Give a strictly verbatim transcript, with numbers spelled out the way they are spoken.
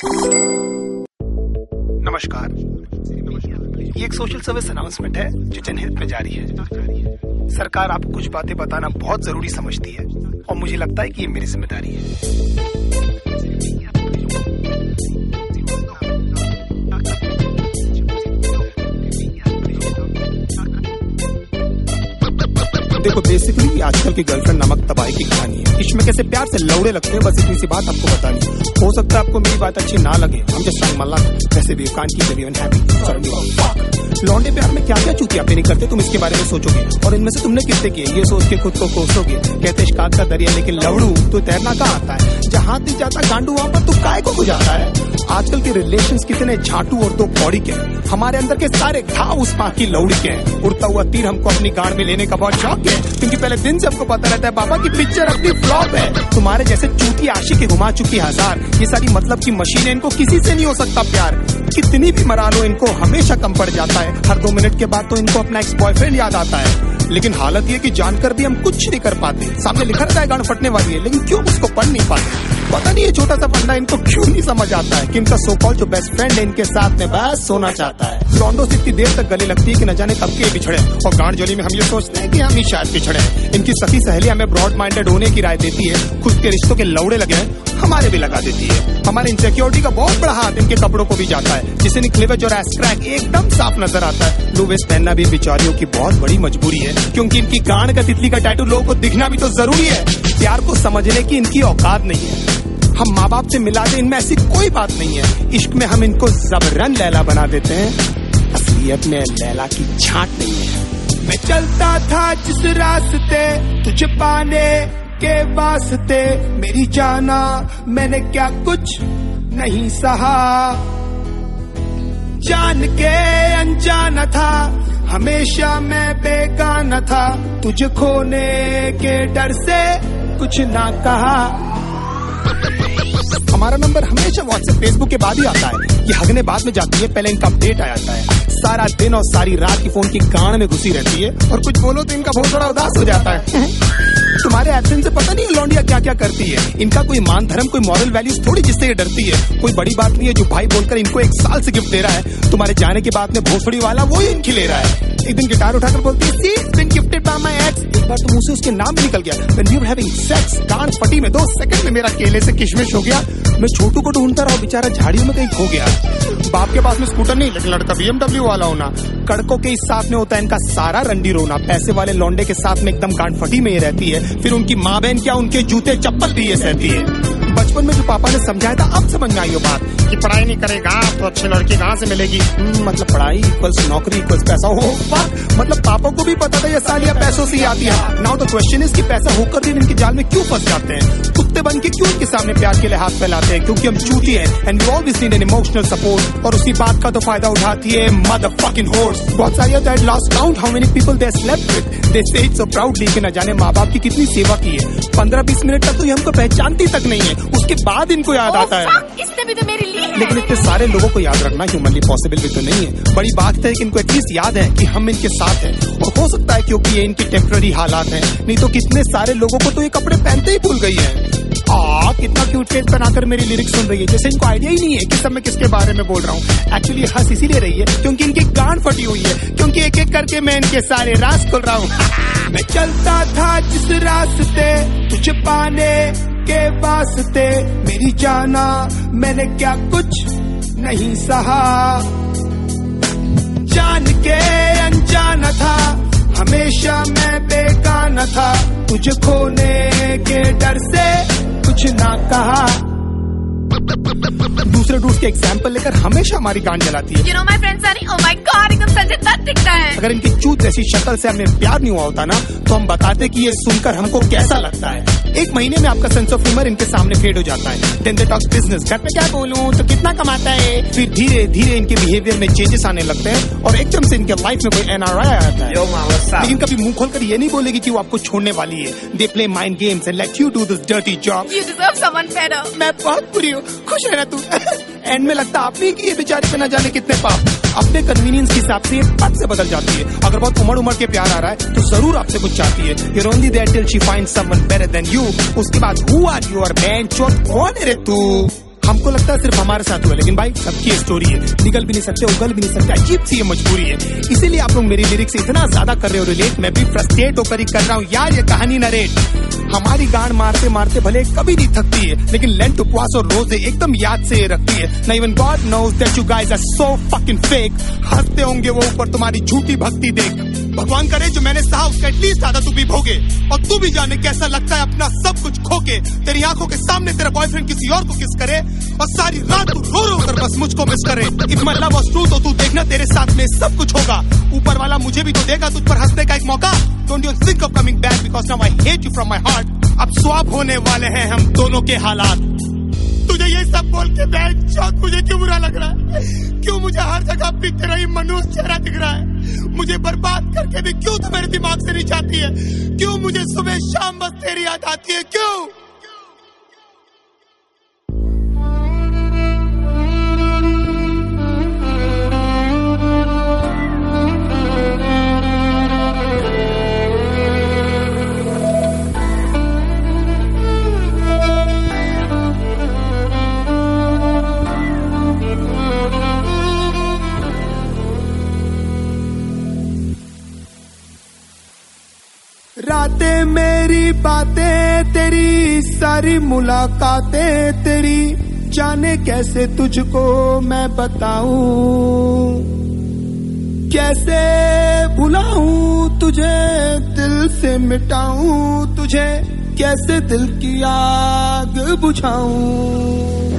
नमस्कार, ये एक सोशल सर्विस अनाउंसमेंट है जो जनहित में जारी है। सरकार आपको कुछ बातें बताना बहुत जरूरी समझती है और मुझे लगता है कि ये मेरी जिम्मेदारी है। देखो, बेसिकली आजकल की गर्लफ्रेंड नमक तबाही की कहानी है। इसमें कैसे प्यार से लौड़े लगते हैं, बस इतनी सी बात आपको बतानी है। हो सकता है आपको मेरी बात अच्छी ना लगे, हम जस्ट ट्राइंग माय लक, वैसे भी कांट कीप एवरीवन हैप्पी। लौंडे प्यार में क्या क्या चूतियापे नहीं करते, तुम इसके बारे में सोचोगे और इनमें से तुमने कितने किए ये सोच के खुद को कोसोगे। कहते शिकायत का दरिया लेकिन लवड़ू तो तैरना कहाँ आता है, जहाँ नहीं जाता गांडू वहां पर तू काय को गुजारता है। आजकल के रिलेशंस कितने झाटू और दो कौड़ी के, हमारे अंदर के सारे घाव उस पाक की लौड़ी के। उड़ता हुआ तीर हमको अपनी गांड में लेने का बहुत शौक है, क्योंकि पहले दिन से हमको पता रहता है बाबा की पिक्चर अपनी फ्लॉप है। तुम्हारे जैसे चूती आशिक घुमा चुकी हजार, ये सारी मतलब की मशीन है, इनको किसी से नहीं हो सकता प्यार। कितनी भी मरा लो इनको हमेशा कम पड़ जाता है। हर दो मिनट के बाद तो इनको अपना एक्स बॉयफ्रेंड याद आता है। लेकिन हालत ये कि जानकर भी हम कुछ नहीं कर पाते। सामने लिखा रहता है गांड फटने वाली है, लेकिन क्यों उसको पढ़ नहीं पाते। पता नहीं ये छोटा सा फंडा इनको क्यों नहीं समझ आता है कि इनका सो कॉल जो बेस्ट फ्रेंड है इनके साथ में बस सोना चाहता है। लॉन्डो से इतनी देर तक गले लगती है कि न जाने कब के बिछड़े, और गांड जोली में हम ये सोचते हैं कि हम ही शायद पिछड़े। इनकी सखी सहेली हमें ब्रॉड माइंडेड होने की राय देती है, खुद के रिश्तों के लौड़े लगे हमारे भी लगा देती है। हमारे इनसिक्योरिटी का बहुत बड़ा हाथ इनके कपड़ों को भी जाता है, जिसे क्लीवेज और एस क्रैक एकदम साफ नजर आता है। लो वेस्ट पहनना भी बेचारियों की बहुत बड़ी मजबूरी है, क्योंकि इनकी गांड का तितली का टैटू लोगों को दिखना भी तो जरूरी है। प्यार को समझने की इनकी औकात नहीं है। हम माँ बाप से मिला दे, इनमें ऐसी कोई बात नहीं है। इश्क में हम इनको जबरन लैला बना देते हैं, असलियत में लैला की छांट नहीं है। मैं चलता था जिस रास्ते तुझे पाने के वास्ते, मेरी जाना मैंने क्या कुछ नहीं सहा। जान के अनजाना था, हमेशा मैं बेगाना था, तुझे खोने के डर से कुछ ना कहा। हमारा नंबर हमेशा व्हाट्सएप फेसबुक के बाद ही आता है। ये हगने बाद में जाती है, पहले इनका अपडेट आ जाता है। सारा दिन और सारी रात की फोन की गांड में घुसी रहती है, और कुछ बोलो तो इनका बहुत बड़ा उदास हो जाता है। तुम्हारे एब्सेंस से पता नहीं लौंडिया क्या क्या करती है। इनका कोई मान धर्म कोई मॉरल वैल्यूज थोड़ी जिससे ये डरती है। कोई बड़ी बात नहीं है जो भाई बोलकर इनको एक साल से गिफ्ट दे रहा है, तुम्हारे जाने के बाद में भोसड़ी वाला वो ही इनकी ले रहा है। एक दिन गिटार उठाकर बोलती है, See, it's been gifted by my ex। एक बार तो मुंह से उसके नाम भी निकल गया। When we were having sex, गांड फटी में दो सेकंड में मेरा केले से किशमिश हो गया। मैं छोटू को ढूंढता रहा, बेचारा झाड़ियों में कहीं खो गया। बाप के पास में स्कूटर नहीं, लेकिन लड़का बी एम डब्ल्यू वाला होना। कड़कों के इस साथ में होता है इनका सारा रंडी रोना। पैसे वाले लौंडे के साथ में एकदम गांड फटी में ही रहती है, फिर उनकी माँ बहन क्या उनके जूते चप्पल भी ये सहती है। बचपन में जो पापा ने समझाया था अब समझ में आई वो बात कि पढ़ाई नहीं करेगा तो अच्छी लड़की कहाँ से मिलेगी। मतलब पढ़ाई इक्वल्स नौकरी इक्वल्स पैसा। हो मतलब पापा को भी पता था ये सालियां पैसों से आती है। नाउ द क्वेश्चन इज कि पैसा होकर भी इनके जाल में क्यों फंस जाते हैं। कुत्ते बन के क्यों इनके सामने प्यार के लिए हाथ फैलाते हैं, क्योंकि हम चूती हैं and we always need an emotional support. और उसी बात का तो फायदा उठाती है मदरफकिंग होर्स। बहुत सारी that lost count how many people they slept with, they say it so proudly कि न जाने माँ बाप की कितनी सेवा की है। पंद्रह बीस मिनट तक तो ये हमको पहचानती तक नहीं है, उसके बाद इनको याद आता है। इसने भी तो मेरे लिए है। लेकिन इतने सारे लोगों को याद रखना ह्यूमनली पॉसिबल भी तो नहीं है। बड़ी बात है कि इनको एटलीस्ट याद है कि हम इनके साथ हैं, और हो सकता है क्योंकि ये इनके टेम्पररी हालात हैं, नहीं तो कितने सारे लोगों को तो ये कपड़े पहनते ही भूल गई है। आ, कितना क्यूट फेस बनाकर मेरी लिरिक्स सुन रही है, जैसे इनको आइडिया ही नहीं है कि सब मैं किसके बारे में बोल रहा हूँ। एक्चुअली हंस इसीलिए रही है क्योंकि इनकी गांड फटी हुई है, क्योंकि एक एक करके मैं इनके सारे राज खोल रहा हूँ। मैं चलता था जिस रास्ते तुझे पाने के वास्ते, मेरी जाना मैंने क्या कुछ नहीं सहा। जान के अनजाना था, हमेशा मैं बेगाना था, तुझे खोने के डर से कुछ ना कहा। दूसरे डूड के एग्जाम्पल लेकर हमेशा हमारी गांड जलाती है। You know my friend Sunny, oh my God, एकदम संजय दत्त दिखता है। अगर इनकी चूत जैसी शक्ल से हमें प्यार नहीं हुआ होता ना, तो हम बताते कि ये सुनकर हमको कैसा लगता है। एक महीने में आपका सेंस ऑफ ह्यूमर इनके सामने फेड हो जाता है। देन दे टॉक बिजनेस, घर पे क्या बोलूं तो कितना कमाता है। फिर धीरे धीरे इनके बिहेवियर में चेंजेस आने लगते हैं, और एकदम से इनके लाइफ में कोई एन आर आई आता है। लेकिन कभी मुंह खोलकर ये नहीं बोलेगी कि वो आपको छोड़ने वाली है। They play mind games and let you do this dirty job. You deserve someone better. मैं बहुत बुरी हूँ, खुश है ना तू। एंड में लगता आप ही कि ये बेचारे पे न जाने कितने पाप अपने कन्वीनियंस के हिसाब से पद से बदल जाती है। अगर बहुत उमड़ उमड़ के प्यार आ रहा है तो जरूर आपसे कुछ चाहती है। You're only there till she finds someone better than you। उसके बाद who are you और बहन चोट कौन है रे तू। हमको लगता है सिर्फ हमारे साथ हुआ, लेकिन भाई सबकी स्टोरी है, निकल भी नहीं सकते, उगल भी नहीं सकते, अजीब सी ये मजबूरी है। इसीलिए आप लोग मेरी लिरिक्स से इतना ज्यादा कर रहे हो रिलेट, मैं भी फ्रस्ट्रेट होकर ही कर रहा हूँ यार ये कहानी नरेट। हमारी गांड मारते मारते भले कभी नहीं थकती है, लेकिन लेंट उपवास और रोजे एकदम याद से रखती है। ना even God knows that you guys are so fucking fake. हंसते होंगे वो ऊपर तुम्हारी झूठी भक्ति देख। भगवान करे जो मैंने सहा उसका एटलीस्ट आधा तू भी भोगे, और तू भी जाने कैसा लगता है अपना सब कुछ खोके। तेरी आंखों के सामने तेरा बॉयफ्रेंड किसी और को किस करे, और सारी रात तू रो रो कर बस मुझको मिस करे। If my love was true तो तू देखना तेरे साथ में सब कुछ होगा। ऊपर वाला मुझे भी तो देगा तुझ पर हंसने का एक मौका। Don't you think of coming back because now I hate you from my heart. अब स्वैप होने वाले हैं हम दोनों के हालात। तुझे ये सब बोल के बेचौथ मुझे क्यों बुरा लग रहा है? क्यों मुझे हर जगह भी तेरा ही मनुष्य चेहरा दिख रहा है? मुझे बर्बाद करके भी क्यों तू मेरे दिमाग से नहीं जाती है? क्यों मुझे सुबह शाम बस तेरी याद आती है? क्यों? रातें मेरी बातें तेरी, सारी मुलाकातें तेरी, जाने कैसे तुझको मैं बताऊं, कैसे भुलाऊं तुझे, दिल से मिटाऊं तुझे, कैसे दिल की आग बुझाऊं।